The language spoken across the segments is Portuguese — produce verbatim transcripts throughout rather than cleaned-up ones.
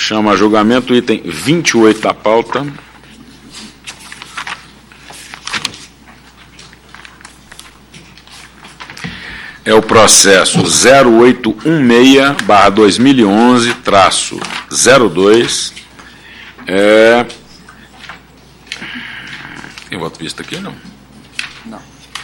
Chama a julgamento o item vinte e oito da pauta. É o processo zero oito um seis barra dois mil e onze traço zero dois. É... Tem voto visto aqui, não? Não.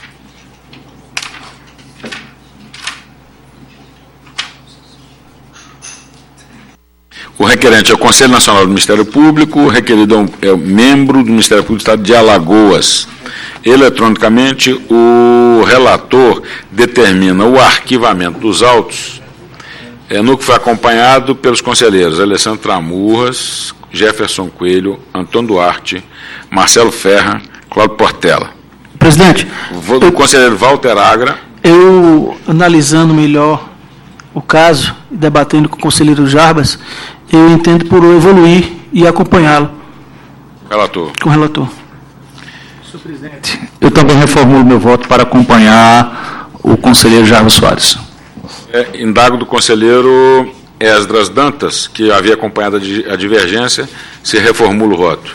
O requerente é o Conselho Nacional do Ministério Público, o requerido é, um, é um membro do Ministério Público do Estado de Alagoas. Eletronicamente, o relator determina o arquivamento dos autos, é, no que foi acompanhado pelos conselheiros Alessandro Tramurras, Jefferson Coelho, Antônio Duarte, Marcelo Ferra, Cláudio Portela. Presidente, o eu, conselheiro Walter Agra. Eu, analisando melhor o caso, debatendo com o conselheiro Jarbas, eu entendo por evoluir e acompanhá-lo. Relator. Com o relator. Senhor presidente, eu também reformulo meu voto para acompanhar o conselheiro Jarbas Soares. É, indago do conselheiro Esdras Dantas, que havia acompanhado a divergência, se reformula o voto.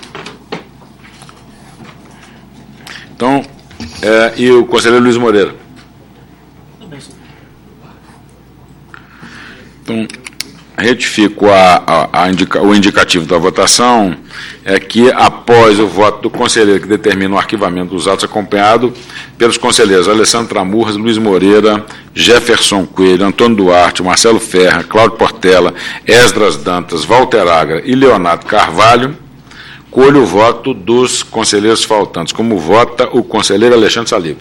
Então, é, e o conselheiro Luiz Moreira. Então, retifico a, a, a indica, o indicativo da votação, é que, após o voto do conselheiro que determina o arquivamento dos autos, acompanhado pelos conselheiros Alessandro Tramurras, Luiz Moreira, Jefferson Coelho, Antônio Duarte, Marcelo Ferra, Cláudio Portela, Esdras Dantas, Walter Agra e Leonardo Carvalho, colho o voto dos conselheiros faltantes. Como vota o conselheiro Alexandre Saliba?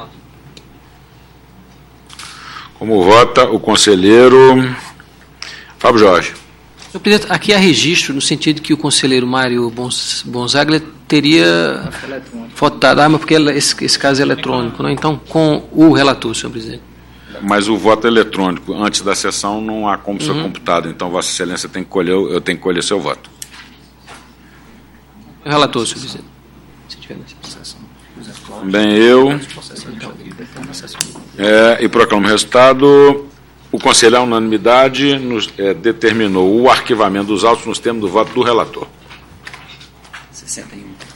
Como vota o conselheiro Fábio Jorge? Senhor presidente, aqui há registro no sentido que o conselheiro Mário Bonzaglia teria votado, ah, mas porque esse, esse caso é eletrônico, né? Então, com o relator, senhor presidente. Mas o voto eletrônico, antes da sessão, não há como ser uhum. computado, então Vossa Excelência tem que colher, eu tenho que colher seu voto. O relator, senhor presidente. Se tiver nessa sessão. Também eu. É, e proclamo o resultado. O Conselho, à unanimidade, nos, é, determinou o arquivamento dos autos nos termos do voto do relator. sessenta e um.